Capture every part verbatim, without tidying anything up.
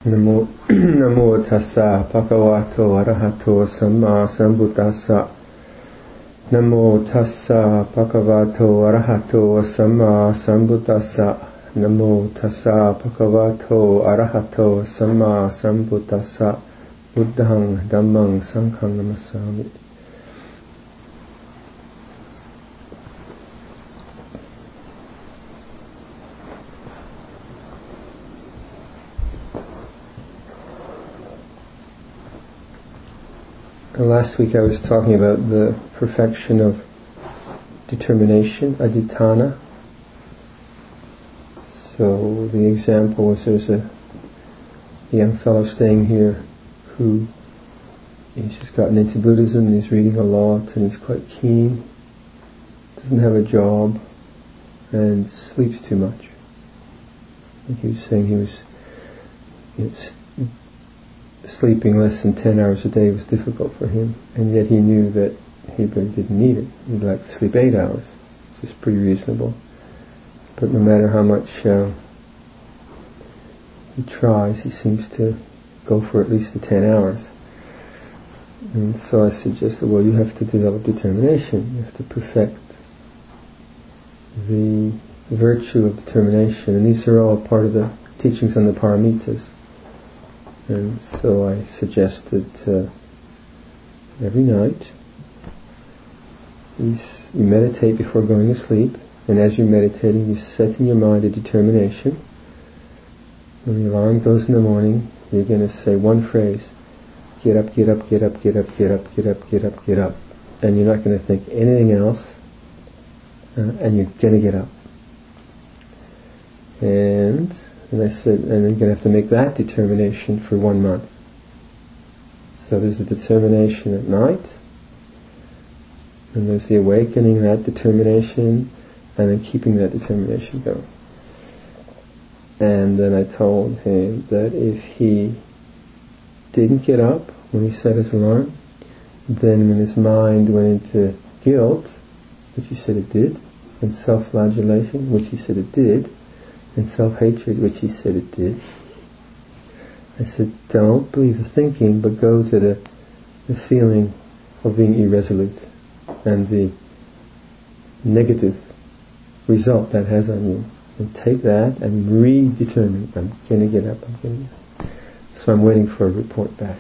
Namo Namo tassa bhagavato arahato samma sambuddhassa. Namo tassa bhagavato arahato samma sambuddhassa. Namo tassa bhagavato arahato samma sambuddhassa. Buddhang dhammang sanghang namassami. Last week I was talking about the perfection of determination, adhitthana. So the example was there's a young fellow staying here who he's just gotten into Buddhism and he's reading a lot and he's quite keen, doesn't have a job and sleeps too much. Like he was saying he was you know, sleeping less than ten hours a day was difficult for him, and yet he knew that he really didn't need it. He'd like to sleep eight hours, which is pretty reasonable. But no matter how much uh, he tries, he seems to go for at least the ten hours. And so I suggested, well, you have to develop determination. You have to perfect the virtue of determination. And these are all part of the teachings on the paramitas. And so I suggested uh, every night you, you meditate before going to sleep, and as you're meditating you set in your mind a determination. When the alarm goes in the morning, you're going to say one phrase: get up, get up, get up, get up, get up, get up, get up, get up. And you're not going to think anything else, uh, and you're going to get up. And And I said, and you're going to have to make that determination for one month. So there's the determination at night, and there's the awakening, that determination, and then keeping that determination going. And then I told him that if he didn't get up when he set his alarm, then when his mind went into guilt, which he said it did, and self-flagellation, which he said it did, and self-hatred, which he said it did. I said, don't believe the thinking, but go to the, the feeling of being irresolute and the negative result that has on you. And take that and redetermine, I'm going to get up, I'm going to get up. So I'm waiting for a report back.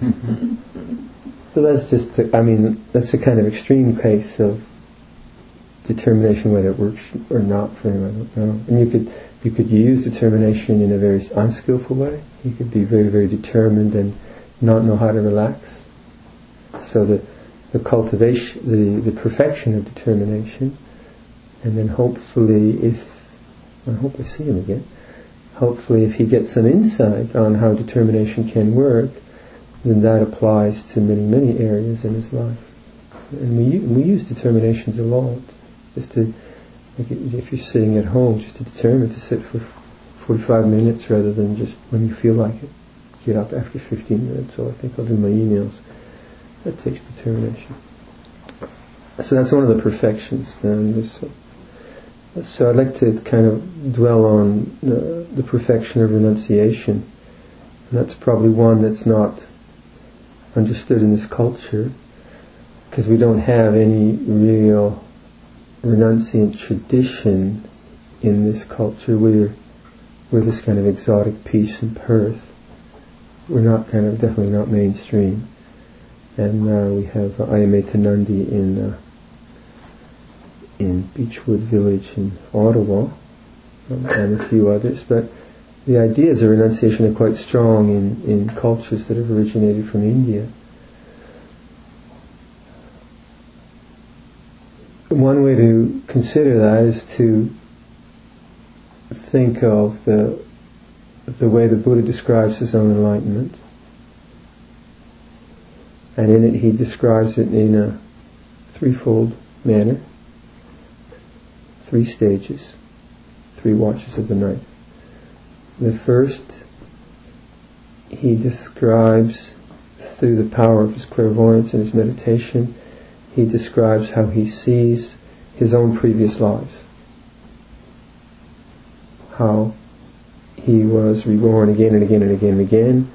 So that's just, the, I mean, that's a kind of extreme case of determination, whether it works or not for him, I don't know. And you could you could use determination in a very unskillful way. You could be very, very determined and not know how to relax. So the the cultivation, the, the perfection of determination, and then hopefully, if I hope I see him again, hopefully if he gets some insight on how determination can work, then that applies to many, many areas in his life. And we we use determinations a lot. Just to, like if you're sitting at home, just to determine to sit for forty-five minutes rather than just when you feel like it. Get up after fifteen minutes, so I think I'll do my emails. That takes determination. So that's one of the perfections. And so, so I'd like to kind of dwell on uh, the perfection of renunciation. And that's probably one that's not understood in this culture, because we don't have any real renunciant tradition in this culture. We're we're this kind of exotic piece in Perth. We're not kind of definitely not mainstream. And uh, we have uh, Ayametanandi in uh, in Beechwood Village in Ottawa, um, and a few others. But the ideas of renunciation are quite strong in, in cultures that have originated from India. One way to consider that is to think of the the way the Buddha describes his own enlightenment. And in it he describes it in a threefold manner. Three stages, three watches of the night. The first, he describes through the power of his clairvoyance and his meditation, he describes how he sees his own previous lives. How he was reborn again and again and again and again,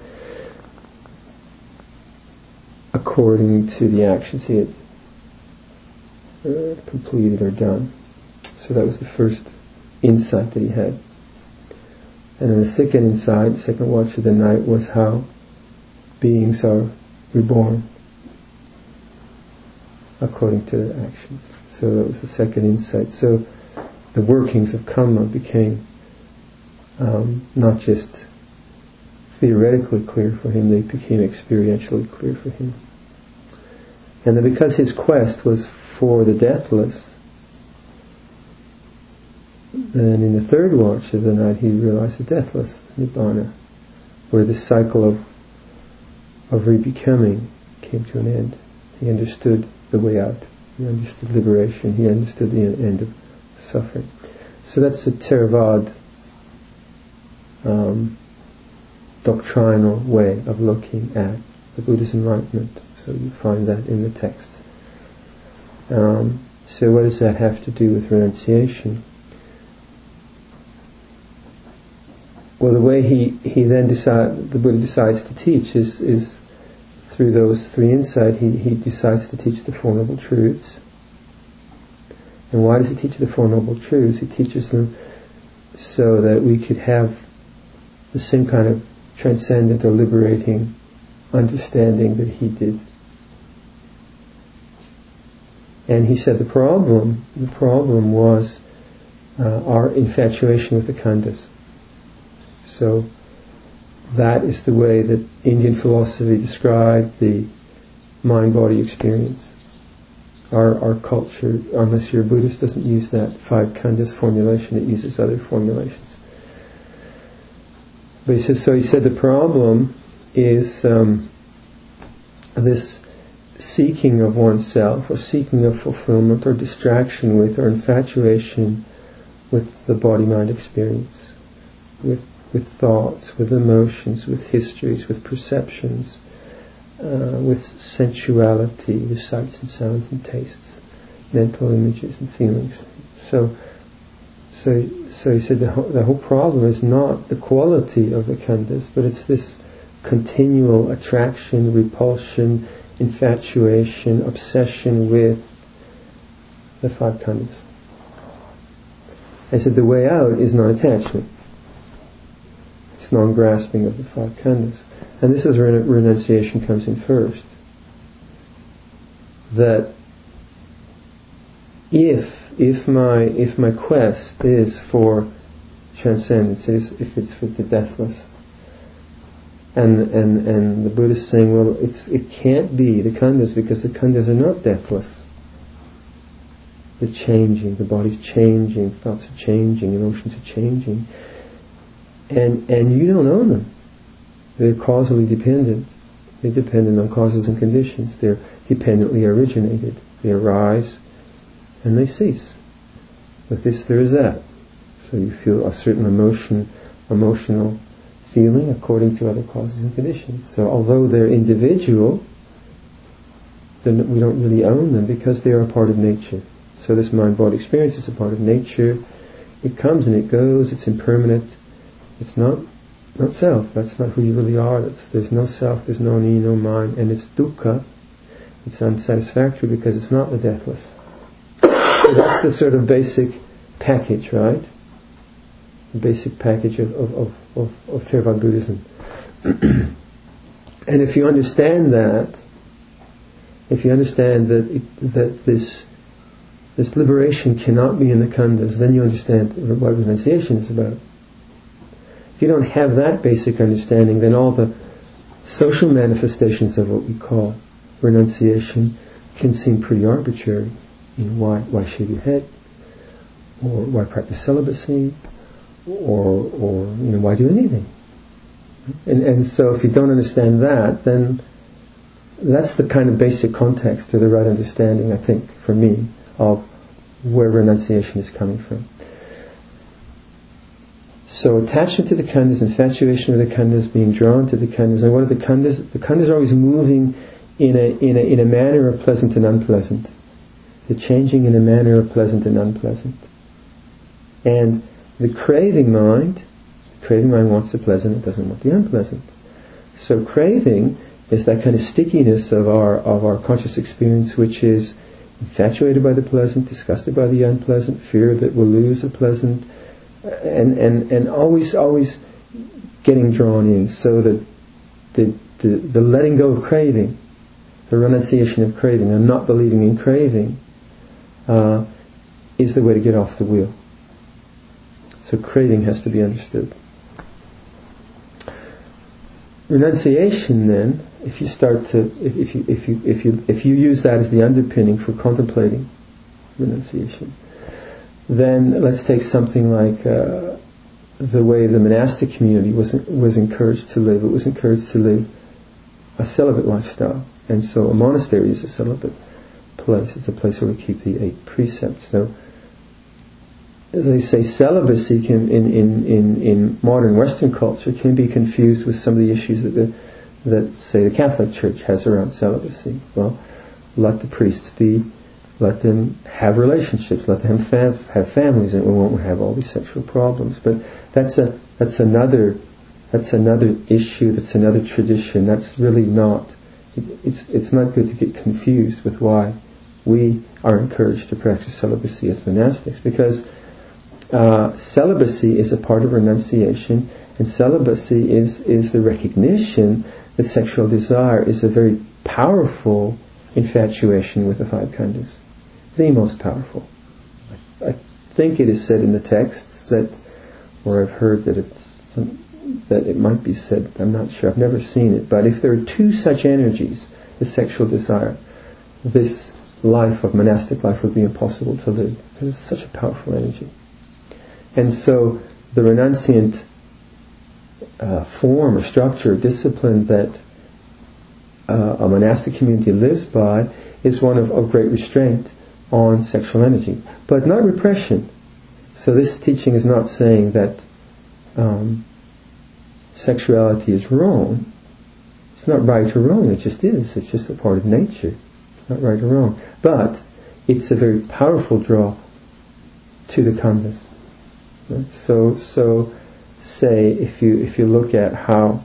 according to the actions he had uh, completed or done. So that was the first insight that he had. And then the second insight, the second watch of the night, was how beings are reborn according to their actions. So that was the second insight. So the workings of karma became um, not just theoretically clear for him, they became experientially clear for him. And then because his quest was for the deathless, then in the third watch of the night he realized the deathless Nibbana, where the cycle of of rebecoming came to an end. He understood the way out. He understood liberation. He understood the end of suffering. So that's a Theravada um, doctrinal way of looking at the Buddha's enlightenment. So you find that in the texts. Um, so what does that have to do with renunciation? Well, the way he, he then decide, the Buddha decides to teach is, is through those three insights. He, he decides to teach the Four Noble Truths. And why does he teach the Four Noble Truths? He teaches them so that we could have the same kind of transcendent or liberating understanding that he did. And he said the problem, the problem was uh, our infatuation with the khandhas. So that is the way that Indian philosophy described the mind-body experience. Our our culture, unless you're a Buddhist, doesn't use that five khandhas formulation. It uses other formulations. But he says, so he said the problem is um, this seeking of oneself, or seeking of fulfillment, or distraction with, or infatuation with the body-mind experience, with with thoughts, with emotions, with histories, with perceptions, uh, with sensuality, with sights and sounds and tastes, mental images and feelings. So, so, so he said the whole, the whole problem is not the quality of the khandhas, but it's this continual attraction, repulsion, infatuation, obsession with the five khandhas. I said the way out is non-attachment. It's non-grasping of the five khandhas. And this is where renunciation comes in first. That if if my if my quest is for transcendence, is if it's for the deathless, and and and the Buddha is saying, well, it's it can't be the khandhas because the khandhas are not deathless. They're changing, the body's changing, thoughts are changing, emotions are changing. And and you don't own them. They're causally dependent. They're dependent on causes and conditions. They're dependently originated. They arise and they cease. With this there is that. So you feel a certain emotion, emotional feeling according to other causes and conditions. So although they're individual, then we don't really own them because they are a part of nature. So this mind-body experience is a part of nature. It comes and it goes. It's impermanent. It's not not self. That's not who you really are. That's, there's no self, there's no me, no mine. And it's dukkha. It's unsatisfactory because it's not the deathless. So that's the sort of basic package, right? The basic package of, of, of, of, of Theravada Buddhism. And if you understand that, if you understand that it, that this this liberation cannot be in the khandhas, then you understand what renunciation is about. If you don't have that basic understanding, then all the social manifestations of what we call renunciation can seem pretty arbitrary. You know, why why shave your head, or why practice celibacy, or or you know why do anything? And and so if you don't understand that, then that's the kind of basic context or the right understanding, I think, for me, of where renunciation is coming from. So attachment to the khandhas, infatuation with the khandhas, being drawn to the khandhas. And what are the khandhas? The khandhas are always moving in a in a in a manner of pleasant and unpleasant. They're changing in a manner of pleasant and unpleasant. And the craving mind Craving mind wants the pleasant, it doesn't want the unpleasant. So craving is that kind of stickiness of our of our conscious experience, which is infatuated by the pleasant, disgusted by the unpleasant, fear that we'll lose the pleasant, and and, and always always getting drawn in. So that the, the the letting go of craving, the renunciation of craving, and not believing in craving, uh, is the way to get off the wheel. So craving has to be understood. Renunciation, then, if you start to, if, if you if you if you if you use that as the underpinning for contemplating renunciation, then let's take something like uh, the way the monastic community was was encouraged to live. It was encouraged to live a celibate lifestyle, and so a monastery is a celibate place. It's a place where we keep the eight precepts. So, as I say, celibacy can, in, in, in, in modern Western culture, can be confused with some of the issues that, the, that, say, the Catholic Church has around celibacy. Well, let the priests be, let them have relationships, let them fam- have families, and we won't have all these sexual problems. But that's a that's another that's another issue. That's another tradition. That's really not. It, it's it's not good to get confused with why we are encouraged to practice celibacy as monastics, because Uh, celibacy is a part of renunciation, and celibacy is, is the recognition that sexual desire is a very powerful infatuation with the five khandhas. The most powerful. I, I think it is said in the texts that, or I've heard that it's that it might be said, I'm not sure, I've never seen it, but if there are two such energies as sexual desire, this life of monastic life would be impossible to live, because it's such a powerful energy. And so the renunciant uh, form or structure, discipline that uh, a monastic community lives by is one of, of great restraint on sexual energy, but not repression. So this teaching is not saying that um, sexuality is wrong. It's not right or wrong, it just is. It's just a part of nature. It's not right or wrong. But it's a very powerful draw to the khandhas. So, so say if you if you look at how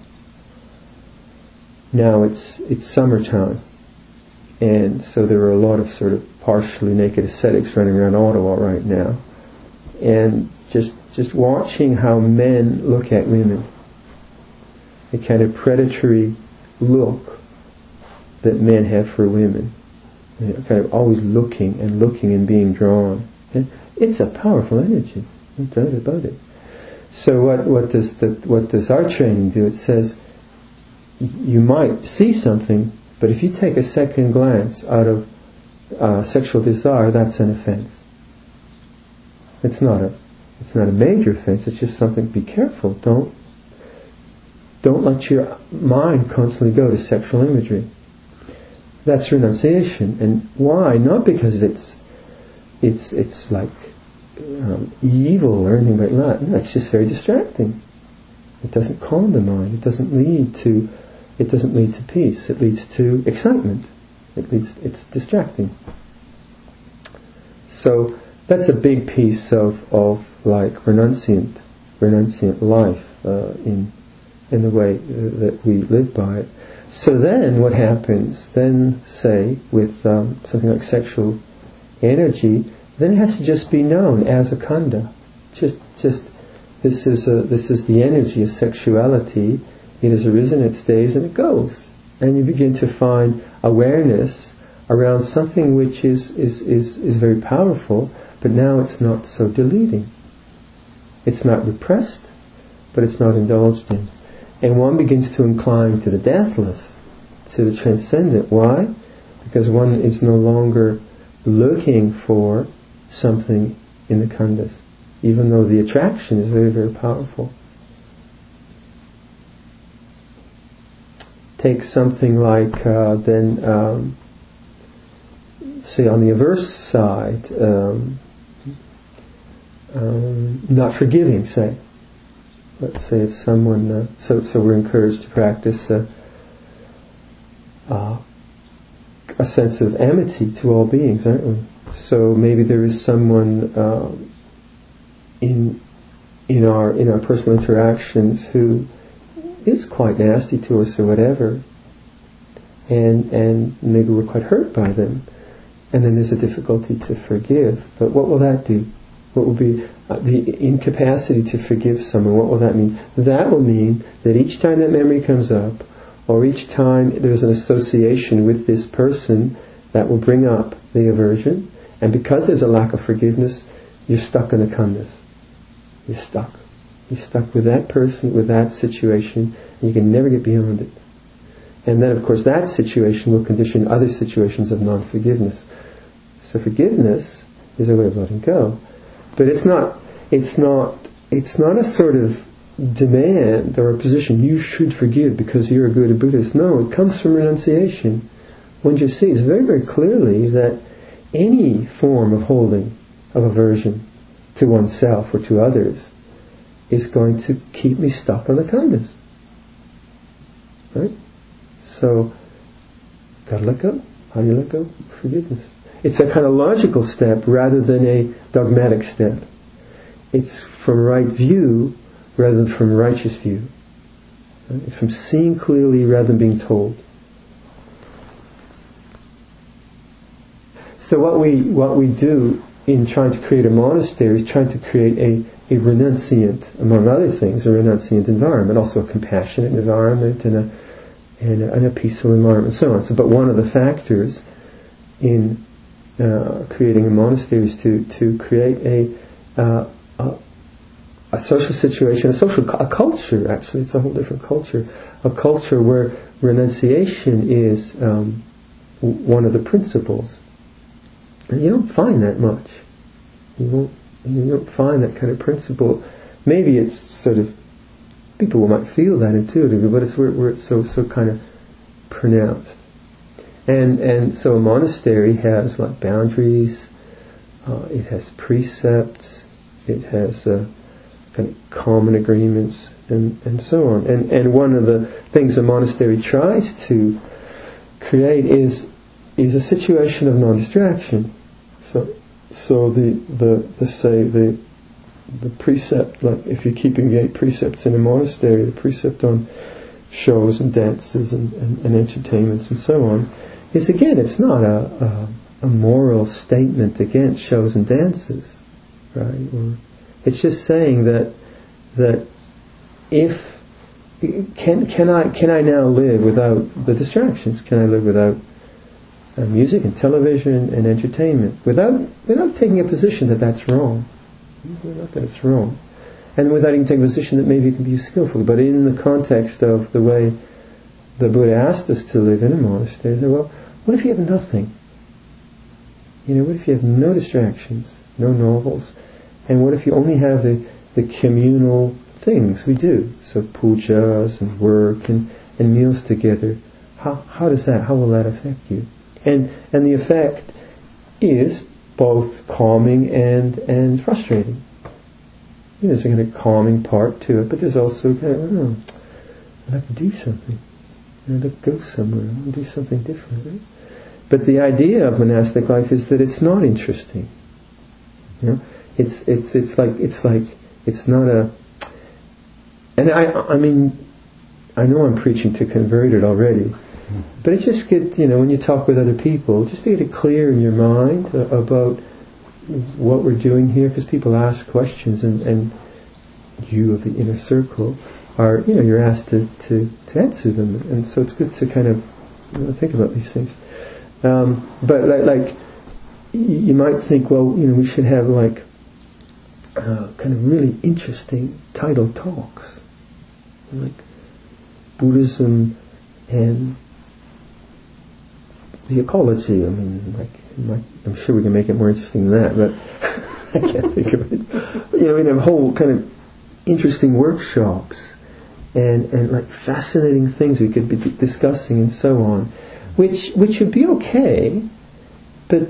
now it's it's summertime, and so there are a lot of sort of partially naked ascetics running around Ottawa right now, and just just watching how men look at women, the kind of predatory look that men have for women, you know, kind of always looking and looking and being drawn. It's a powerful energy. No doubt about it. So what, what does the, what does our training do? It says you might see something, but if you take a second glance out of uh, sexual desire, that's an offense. It's not a it's not a major offense. It's just something. Be careful. Don't don't let your mind constantly go to sexual imagery. That's renunciation. And why? Not because it's it's it's like Um, evil or anything like that. No, it's just very distracting. It doesn't calm the mind. It doesn't lead to. It doesn't lead to peace. It leads to excitement. It leads. It's distracting. So that's a big piece of of like renunciant, renunciant life uh, in in the way that we live by it. So then, what happens? Then, say with um, something like sexual energy. Then it has to just be known as a khandha. Just, just this is a, this is the energy of sexuality. It has arisen, it stays, and it goes. And you begin to find awareness around something which is is is, is very powerful, but now it's not so deleting. It's not repressed, but it's not indulged in. And one begins to incline to the deathless, to the transcendent. Why? Because one is no longer looking for something in the khandhas, even though the attraction is very, very powerful. Take something like uh, then, um, say on the averse side, um, um, not forgiving. Say, let's say if someone, uh, so so we're encouraged to practice uh, uh, a sense of amity to all beings, aren't we? So maybe there is someone uh, in in our in our personal interactions who is quite nasty to us or whatever, and and maybe we're quite hurt by them, and then there's a difficulty to forgive. But what will that do? What will be uh, the incapacity to forgive someone? What will that mean? That will mean that each time that memory comes up, or each time there's an association with this person, that will bring up the aversion. And because there's a lack of forgiveness, you're stuck in a khandhas. You're stuck. You're stuck with that person, with that situation, and you can never get beyond it. And then, of course, that situation will condition other situations of non-forgiveness. So forgiveness is a way of letting go. But it's not, it's not, it's not a sort of demand or a position, you should forgive because you're a good Buddhist. No, it comes from renunciation. One just sees very, very clearly that any form of holding of aversion to oneself or to others is going to keep me stuck on the khandhas. Right? So, gotta let go. How do you let go? Forgiveness. It's a kind of logical step rather than a dogmatic step. It's from right view rather than from righteous view. Right? It's from seeing clearly rather than being told. So what we what we do in trying to create a monastery is trying to create a, a renunciant, among other things, a renunciant environment, also a compassionate environment and a and a, and a peaceful environment, and so on. So, but one of the factors in uh, creating a monastery is to to create a, uh, a a social situation, a social a culture. Actually, it's a whole different culture. A culture where renunciation is um, one of the principles. And you don't find that much. You won't. You don't find that kind of principle. Maybe it's sort of people might feel that intuitively, but it's where, where it's so so kind of pronounced. And and so a monastery has like boundaries. Uh, it has precepts. It has uh, kind of common agreements and and so on. And and one of the things a monastery tries to create is is a situation of non-distraction. So, so the, the, the say the, the precept, like if you're keeping the eight precepts in a monastery, the precept on shows and dances and, and, and entertainments and so on, is again, it's not a, a, a moral statement against shows and dances, right? Or it's just saying that, that if, can, can I, can I now live without the distractions? Can I live without Uh, music and television and entertainment without without taking a position that that's wrong, not that it's wrong, and without even taking a position that maybe it can be skillful, but in the context of the way the Buddha asked us to live in a monastery. Well, what if you have nothing? You know, what if you have no distractions, no novels, and what if you only have the the communal things we do, so pujas and work and, and meals together? How how does that? How will that affect you? And and the effect is both calming and, and frustrating. You know, there's a kind of calming part to it, but there's also kind of, oh, I'd like to do something. I'd like to go somewhere. I'll do something different. Right? But the idea of monastic life is that it's not interesting. You know, it's it's it's like it's like it's not a. And I I mean, I know I'm preaching to converted already. But it's just good, you know, when you talk with other people, just to get it clear in your mind uh, about what we're doing here, because people ask questions, and, and you of the inner circle are, you know, you're asked to, to, to answer them, and so it's good to kind of, you know, think about these things. Um, but like, like, you might think, well, you know, we should have like uh, kind of really interesting titled talks, like Buddhism and the ecology. I mean, like, like, I'm sure we can make it more interesting than that, but I can't think of it. You know, we have whole kind of interesting workshops and and like fascinating things we could be d- discussing and so on, which which would be okay, but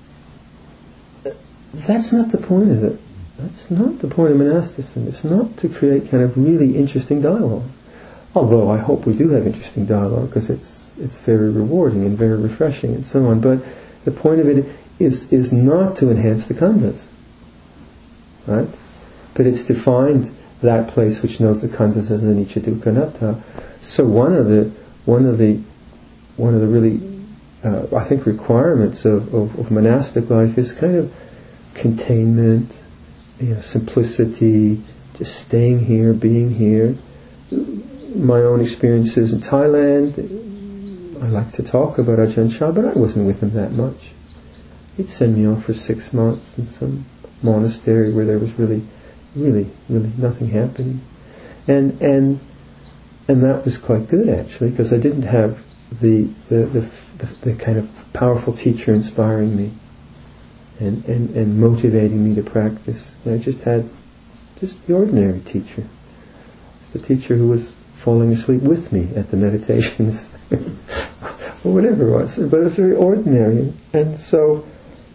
that's not the point of it. That's not the point of monasticism. It's not to create kind of really interesting dialogue. Although I hope we do have interesting dialogue, because it's it's very rewarding and very refreshing and so on. But the point of it is is not to enhance the khandhas, right? but it's to find that place which knows the khandhas as anicca, dukkha, anatta. So one of the one of the one of the really uh, I think requirements of, of, of monastic life is kind of containment, you know, simplicity, just staying here, being here. My own experiences in Thailand, I like to talk about Ajahn Chah, but I wasn't with him that much. He'd send me off for six months in some monastery where there was really, really, really nothing happening. And and and that was quite good, actually, because I didn't have the the, the the the kind of powerful teacher inspiring me and, and, and motivating me to practice. I just had just the ordinary teacher. It's the teacher who was falling asleep with me at the meditations or whatever it was, but it was very ordinary. And so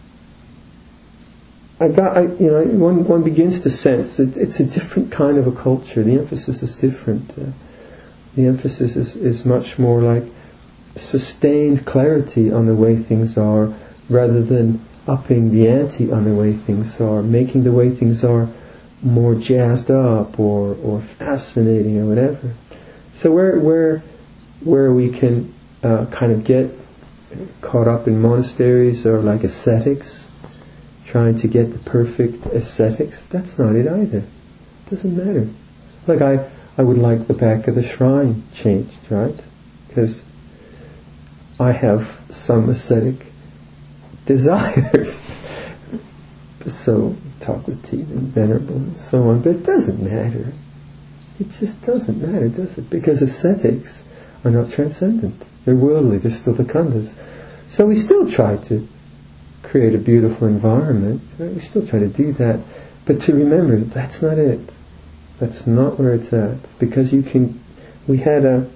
I got, I, you know, one one begins to sense that it's a different kind of a culture. The emphasis is different. Uh, the emphasis is, is much more like sustained clarity on the way things are, rather than upping the ante on the way things are, making the way things are more jazzed up or, or fascinating or whatever. So where where where we can uh, kind of get caught up in monasteries or like ascetics, trying to get the perfect ascetics, that's not it either. It doesn't matter. Like I, I would like the back of the shrine changed, right? Because I have some ascetic desires. So talk with Tina and Venerable and so on, but it doesn't matter. It just doesn't matter, does it? Because ascetics are not transcendent. They're worldly, they're still the khandhas. So we still try to create a beautiful environment, right? We still try to do that, but to remember that that's not it. That's not where it's at. Because you can, we had a,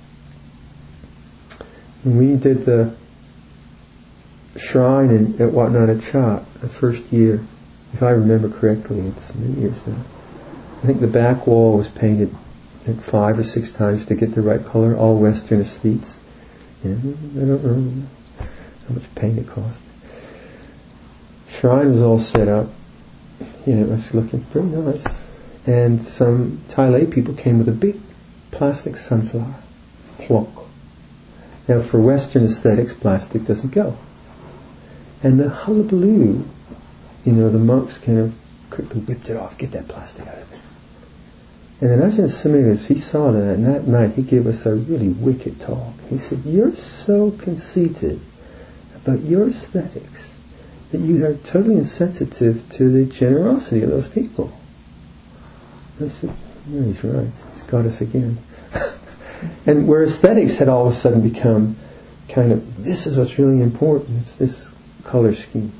when we did the shrine in, at Wat Nanachat, the first year, if I remember correctly, it's many years now. I think the back wall was painted like five or six times to get the right color, all Western aesthetes. Yeah, I don't know how much paint it cost. Shrine was all set up. You know, it was looking pretty nice. And some Thai lay people came with a big plastic sunflower. Plonk. Now for Western aesthetics, plastic doesn't go. And the hullabaloo, you know, the monks kind of quickly whipped it off, get that plastic out of it. And then Ajahn Sumedho, he saw that, and that night he gave us a really wicked talk. He said, you're so conceited about your aesthetics that you are totally insensitive to the generosity of those people. And I said, yeah, he's right. He's got us again. And where aesthetics had all of a sudden become kind of, this is what's really important, it's this color scheme.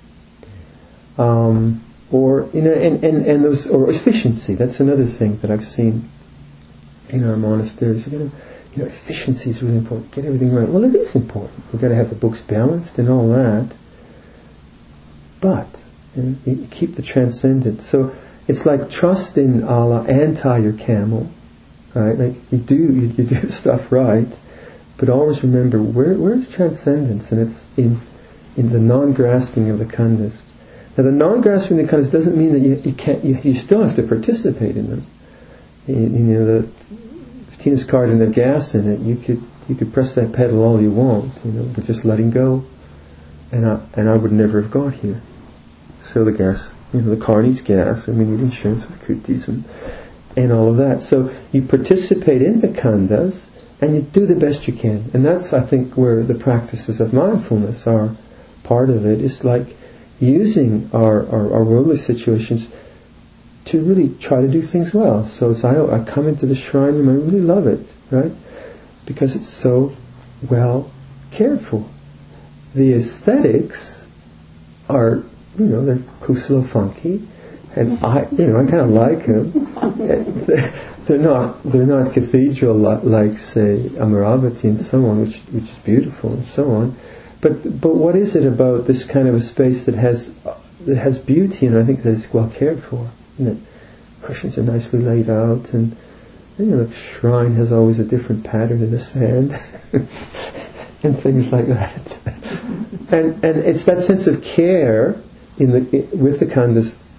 Um, or, you know, and, and, and those, or efficiency, that's another thing that I've seen in our monasteries. You know, you know, efficiency is really important. Get everything right. Well, it is important. We've got to have the books balanced and all that. But, you know, you keep the transcendent. So, it's like trust in Allah and tie your camel. Right? Like, you do, you, you do the stuff right, but always remember, where, where's transcendence? And it's in, in the non-grasping of the khandhas. Now, the non-grasping of the khandhas doesn't mean that you, you can't, you, you still have to participate in them. You, you know, the, if Tina's car didn't have gas in it, you could, you could press that pedal all you want, you know, but just letting go. And I, and I would never have got here. So the gas, you know, the car needs gas, and we need insurance with kutis and, and all of that. So you participate in the khandhas, and you do the best you can. And that's, I think, where the practices of mindfulness are part of it. It's like using our, our, our worldly situations to really try to do things well. So as I, I come into the shrine room, I really love it, right? Because it's so well cared for. The aesthetics are, you know, they're kusala funky, and I, you know, I kind of like them. They're not, they're not cathedral like, say, Amaravati and so on, which which is beautiful and so on. But but what is it about this kind of a space that has that has beauty, and I think that it's well cared for? You know, cushions are nicely laid out, and you know, the shrine has always a different pattern in the sand, and things like that. And and it's that sense of care in the with the khandhas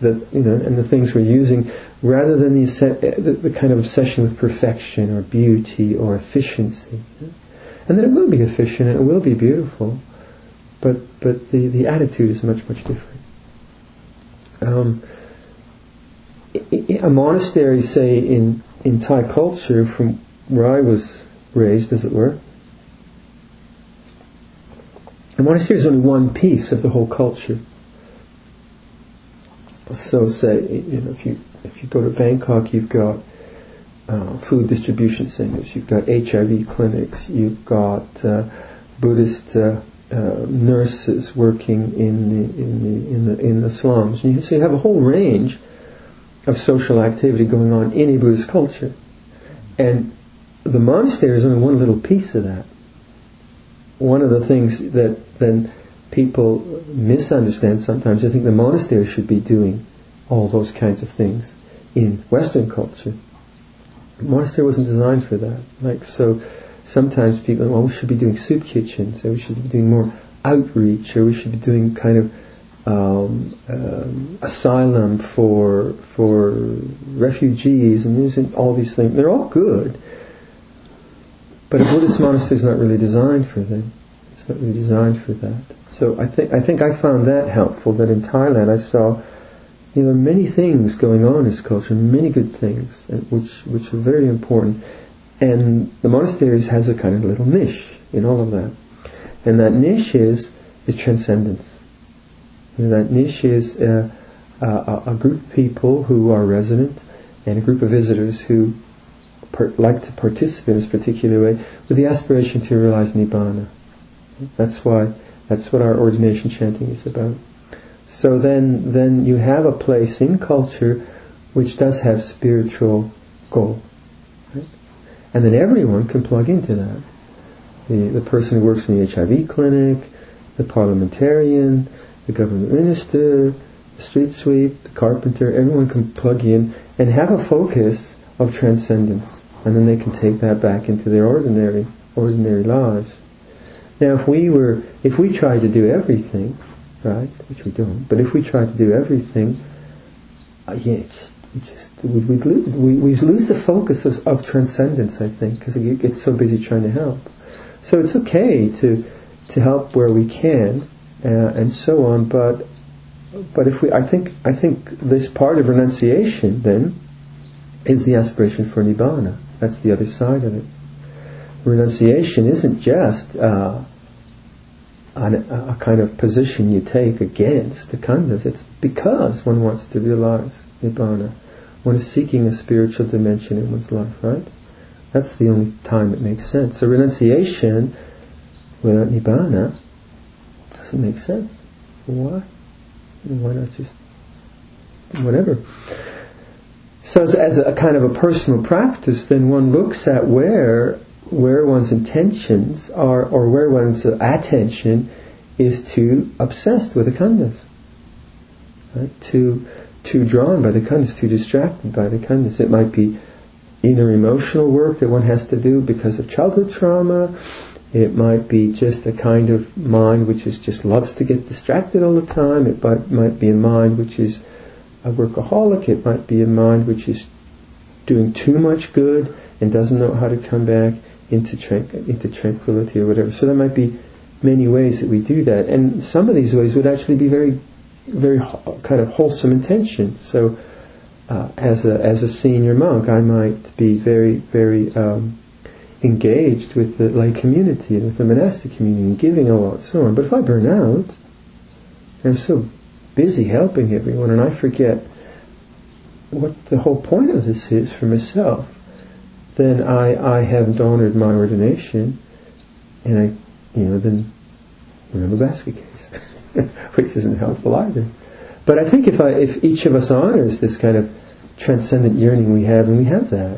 the you know and the things we're using, rather than the, the, the kind of obsession with perfection or beauty or efficiency. And then it will be efficient and it will be beautiful, but but the, the attitude is much much different. Um, a monastery, say in in Thai culture, from where I was raised, as it were, a monastery is only one piece of the whole culture. So, say, you know, if you if you go to Bangkok, you've got uh, food distribution centers, you've got H I V clinics, you've got uh, Buddhist uh, uh, nurses working in the in the in the in the slums. And you, so you have a whole range of social activity going on in a Buddhist culture, and the monastery is only one little piece of that. One of the things that then people misunderstand sometimes, I think the monastery should be doing all those kinds of things in Western culture. The monastery wasn't designed for that. Like, so sometimes people, well, we should be doing soup kitchens, or we should be doing more outreach, or we should be doing kind of um, um, asylum for for refugees, and using all these things. They're all good, but a Buddhist monastery is not really designed for them. It's not really designed for that. So I think I think I found that helpful. That in Thailand I saw, you know, many things going on in this culture, many good things, which which are very important. And the monasteries has a kind of little niche in all of that, and that niche is is transcendence. And that niche is uh, a, a group of people who are resident and a group of visitors who per, like to participate in this particular way with the aspiration to realize Nibbana. That's why. That's what our ordination chanting is about. So then, then you have a place in culture which does have spiritual goal, right? And then everyone can plug into that. The the person who works in the H I V clinic, the parliamentarian, the government minister, the street sweep, the carpenter, everyone can plug in and have a focus of transcendence, and then they can take that back into their ordinary ordinary lives. Now, if we were, if we tried to do everything, right, which we don't, but if we tried to do everything, uh, yeah, just, just we'd, we'd lose, we we lose the focus of, of transcendence, I think, because we get so busy trying to help. So it's okay to to help where we can, uh, and so on. But but if we, I think, I think this part of renunciation then is the aspiration for Nibbana. That's the other side of it. Renunciation isn't just uh, an, a kind of position you take against the khandhas. It's because one wants to realize Nibbana. One is seeking a spiritual dimension in one's life, right? That's the only time it makes sense. So renunciation without Nibbana doesn't make sense. Why? Why not just whatever? So as, as a kind of a personal practice, then one looks at where where one's intentions are, or where one's attention is too obsessed with the khandhas, right? Too too drawn by the khandhas, too distracted by the khandhas. It might be inner emotional work that one has to do because of childhood trauma. It might be just a kind of mind which is just loves to get distracted all the time. It might, might be a mind which is a workaholic. It might be a mind which is doing too much good and doesn't know how to come back into tran- into tranquility or whatever. So there might be many ways that we do that, and some of these ways would actually be very, very ho- kind of wholesome intention. So, uh, as a as a senior monk, I might be very, very um, engaged with the lay community and with the monastic community, and giving a lot, and so on. But if I burn out, I'm so busy helping everyone, and I forget what the whole point of this is for myself, then I, I haven't honored my ordination, and I, you know, then I'm a basket case, which isn't helpful either. But I think if I, if each of us honors this kind of transcendent yearning we have, and we have that,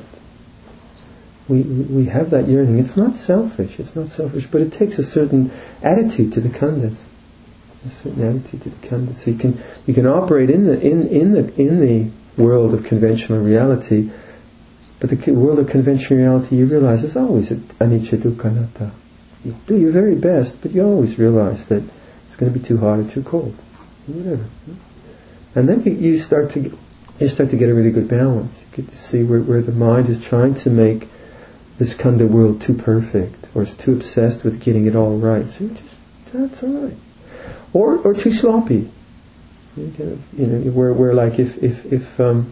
we we have that yearning. It's not selfish. It's not selfish, but it takes a certain attitude to the khandhas, a certain attitude to the khandhas. So you can you can operate in the in in the in the world of conventional reality. But the world of conventional reality, you realize, is always anicca dukkha anatta. You do your very best, but you always realize that it's going to be too hot or too cold, whatever. And then you, you start to you start to get a really good balance. You get to see where, where the mind is trying to make this Khanda world too perfect, or is too obsessed with getting it all right. So you just, that's all right. Or or too sloppy. You, kind of, you know, where where like if if if um,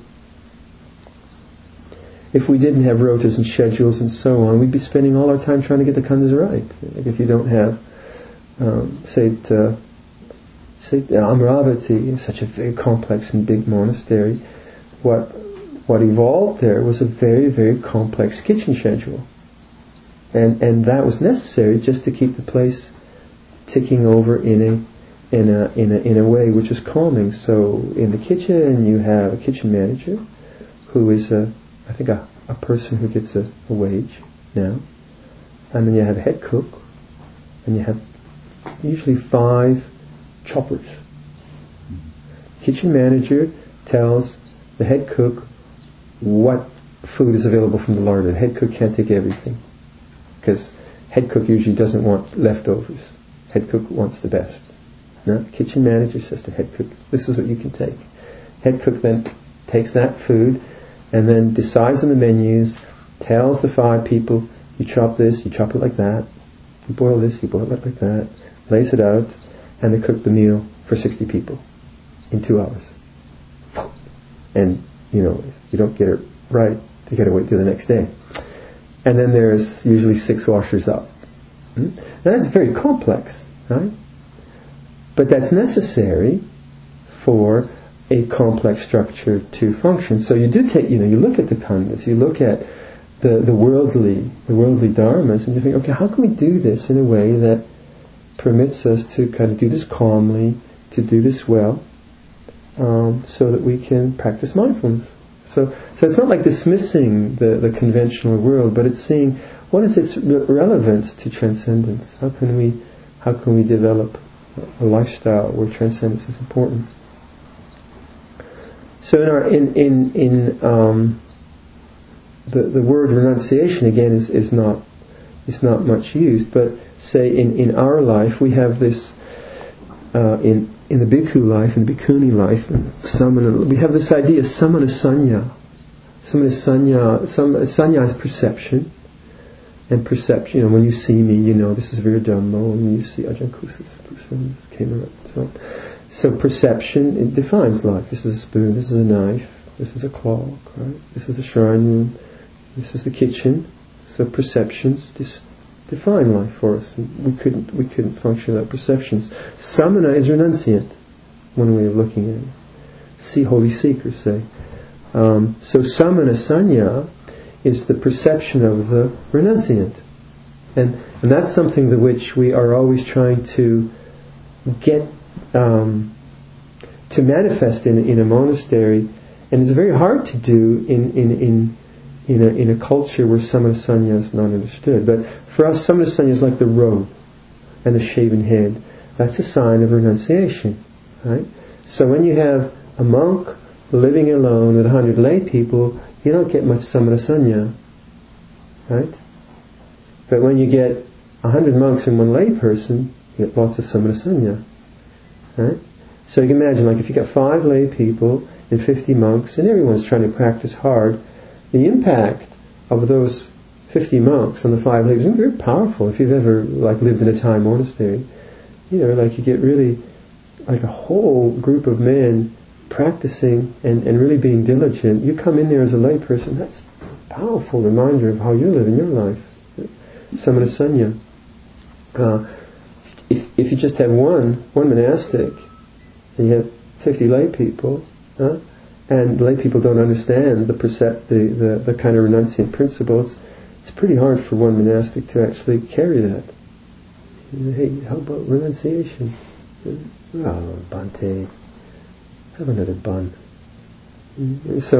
if we didn't have rotas and schedules and so on, we'd be spending all our time trying to get the khandas right. Like if you don't have, um, say, to, say Amaravati is such a very complex and big monastery. What what evolved there was a very very complex kitchen schedule, and and that was necessary just to keep the place ticking over in a in a in a in a way which is calming. So in the kitchen you have a kitchen manager who is a I think a, a person who gets a, a wage now, and then you have a head cook, and you have usually five choppers. Kitchen manager tells the head cook what food is available from the larder. The head cook can't take everything, because head cook usually doesn't want leftovers. Head cook wants the best. No, kitchen manager says to head cook, this is what you can take. Head cook then takes that food and then decides on the menus, tells the five people, you chop this, you chop it like that, you boil this, you boil it like that, lays it out, and they cook the meal for sixty people in two hours. And, you know, if you don't get it right, you got to wait till the next day. And then there's usually six washers up. Hmm? Now that's very complex, right? But that's necessary for a complex structure to function. So you do take, you know, you look at the khandas, you look at the, the worldly, the worldly dharmas, and you think, okay, how can we do this in a way that permits us to kind of do this calmly, to do this well, um, so that we can practice mindfulness. So, so it's not like dismissing the, the conventional world, but it's seeing what is its re- relevance to transcendence. How can we, how can we develop a lifestyle where transcendence is important? So in our in in in um, the the word renunciation again is, is not is not much used, but say in, in our life we have this uh, in in the bhikkhu life and bhikkhuni life and samana, we have this idea of samana sanya. Samana sanya, some sanya is perception, and perception. You know, when you see me, you know this is Vira Dhammo, and when you see Ajahn Kusas, came around. So. So perception, it defines life. This is a spoon, this is a knife, this is a clock, right? This is the shrine room, this is the kitchen. So perceptions dis- define life for us. We couldn't we couldn't function without perceptions. Samana is renunciant, one way of looking at it. See holy seekers say. Um, so samana sanya is the perception of the renunciant. And and that's something to which we are always trying to get Um, to manifest in in a monastery, and it's very hard to do in in in in a, in a culture where samana sanya is not understood. But for us, samana sanya is like the robe and the shaven head. That's a sign of renunciation, right? So when you have a monk living alone with a hundred lay people, you don't get much samana sanya, right? But when you get a hundred monks and one lay person, you get lots of samana sanya. Right? So you can imagine, like if you got five lay people and fifty monks, and everyone's trying to practice hard, the impact of those fifty monks on the five lays is very powerful. If you've ever like lived in a Thai monastery, you know, like you get really like a whole group of men practicing and, and really being diligent. You come in there as a lay person, that's a powerful reminder of how you live in your life. Samana sanya. Uh, If, if you just have one, one monastic, and you have fifty lay people, huh, and lay people don't understand the percept, the, the, the kind of renunciant principles, it's pretty hard for one monastic to actually carry that. Hey, how about renunciation? Oh, Bhante, have another bun. So,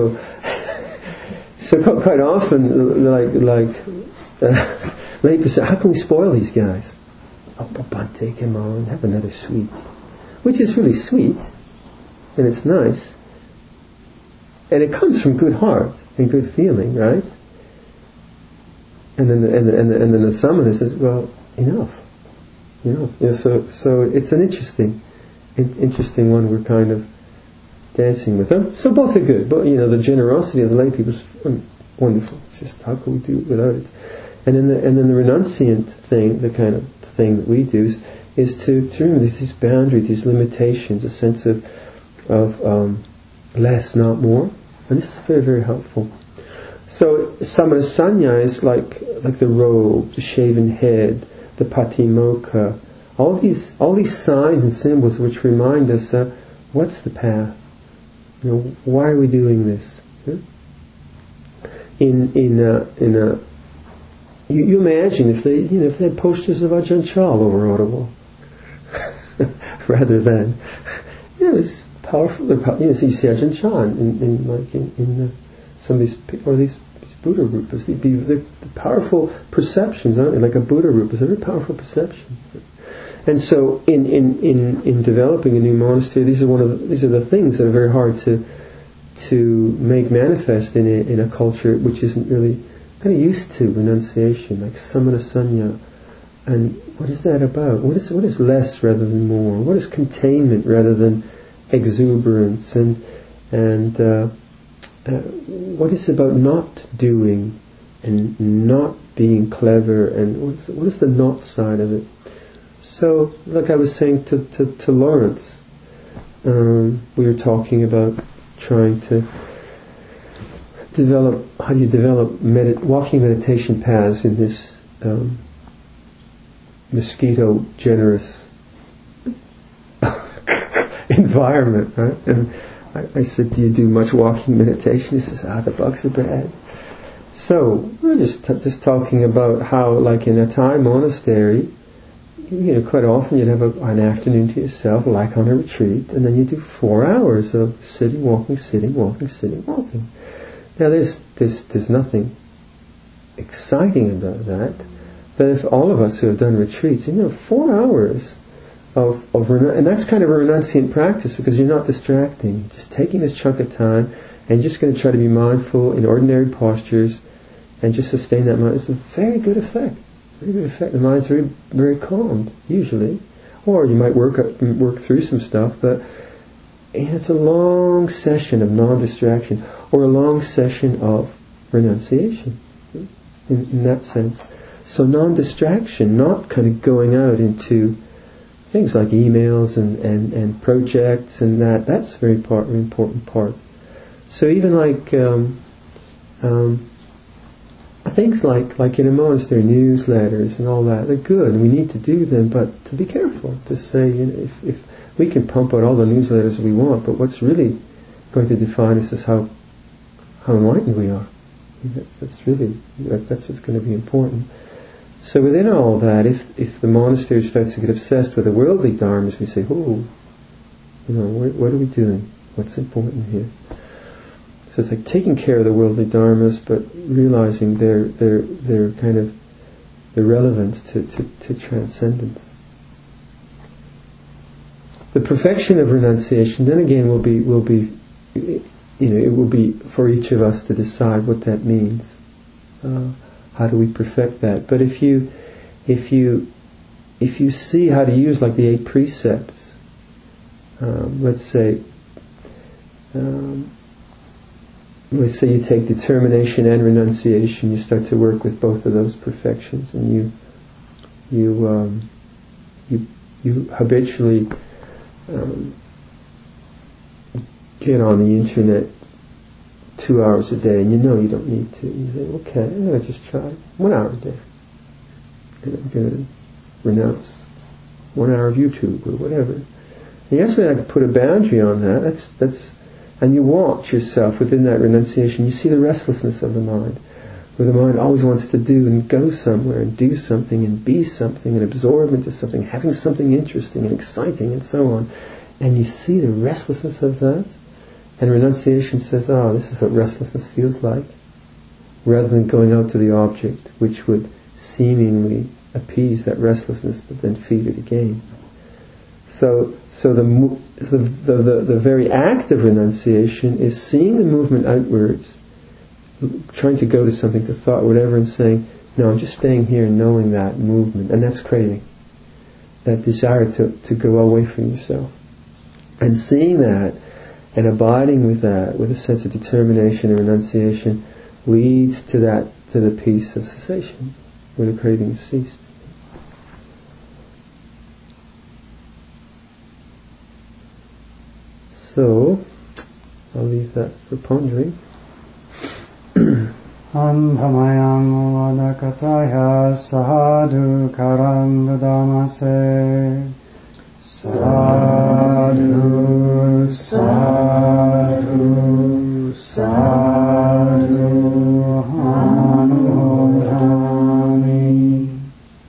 so quite often, like like uh, lay people say, how can we spoil these guys? Oh, Bhante, come on, have another sweet. Which is really sweet, and it's nice. And it comes from good heart and good feeling, right? And then the, and the, and, the, and then the samana says, well, enough. You know, yeah, so so it's an interesting, interesting one. We're kind of dancing with them. So both are good. But you know, the generosity of the lay people is wonderful. It's just how can we do it without it? And then the and then the renunciant thing, the kind of thing that we do is, is to, to remember these boundaries, these limitations, a sense of of um, less, not more. And this is very, very helpful. So samanasanya is like like the robe, the shaven head, the patimokkha, all these all these signs and symbols which remind us uh, what's the path. You know, why are we doing this? Yeah? In in a, in a you, you imagine if they you know if they had posters of Ajahn Chah all over Ottawa, rather than you know, it's powerful. You know, so you see Ajahn Chah in, in like in, in uh, some of these or these Buddha rupas. They'd be the, the powerful perceptions, aren't they? Like a Buddha rupa is a very powerful perception. And so, in, in, in, in developing a new monastery, these are one of the, these are the things that are very hard to to make manifest in a, in a culture which isn't really kind of used to renunciation, like samanasanya. And what is that about? What is what is less rather than more? What is containment rather than exuberance? And and uh, uh, what is about not doing and not being clever? And what is, what is the not side of it? So, like I was saying to, to, to Lawrence, um, we were talking about trying to develop, how do you develop medit- walking meditation paths in this um, mosquito generous environment, right? And I, I said, do you do much walking meditation? He says, ah, the bugs are bad. So, we're just t- just talking about how, like in a Thai monastery, you know, quite often you'd have a, an afternoon to yourself, like on a retreat, and then you do four hours of sitting, walking, sitting, walking, sitting, walking. Now, there's there's there's nothing exciting about that, but if all of us who have done retreats, you know, four hours of of renu- and that's kind of a renunciant practice because you're not distracting, you're just taking this chunk of time, and you're just going to try to be mindful in ordinary postures, and just sustain that mind. It's a very good effect. Very good effect. The mind's very, very calmed usually, or you might work up, work through some stuff. But it's a long session of non-distraction, or a long session of renunciation. In, in that sense, so non-distraction, not kind of going out into things like emails and, and, and projects and that. That's a very part, very important part. So even like. Um, um, Things like, like in a monastery, newsletters and all that, they're good and we need to do them, but to be careful, to say, you know, if, if we can pump out all the newsletters we want, but what's really going to define us is how how enlightened we are. That's, that's really, that, that's what's going to be important. So within all that, if if the monastery starts to get obsessed with the worldly dharmas, we say, oh, you know, what, what are we doing? What's important here? So it's like taking care of the worldly dharmas, but realizing their their their kind of their relevance to, to, to transcendence. The perfection of renunciation, then again, will be will be, you know, it will be for each of us to decide what that means. Uh, how do we perfect that? But if you if you if you see how to use like the eight precepts, um, let's say. Um, Let's say you take determination and renunciation. You start to work with both of those perfections, and you you um, you you habitually um, get on the internet two hours a day, and you know you don't need to. You say, okay, I'm going to just try one hour a day, and I'm going to renounce one hour of YouTube or whatever. And you actually have to put a boundary on that. That's that's. And you watch yourself within that renunciation. You see the restlessness of the mind, where the mind always wants to do and go somewhere and do something and be something and absorb into something, having something interesting and exciting and so on. And you see the restlessness of that. And renunciation says, oh, this is what restlessness feels like. Rather than going out to the object, which would seemingly appease that restlessness, but then feed it again. So, so the, the the the very act of renunciation is seeing the movement outwards, trying to go to something, to thought, whatever, and saying, no, I'm just staying here and knowing that movement, and that's craving, that desire to, to go away from yourself, and seeing that, And abiding with that, with a sense of determination or renunciation, leads to that, to the peace of cessation, where the craving has ceased. So, I'll leave that for pondering. Andhamayam vadakataya sadhu karam dadamase sadhu sadhu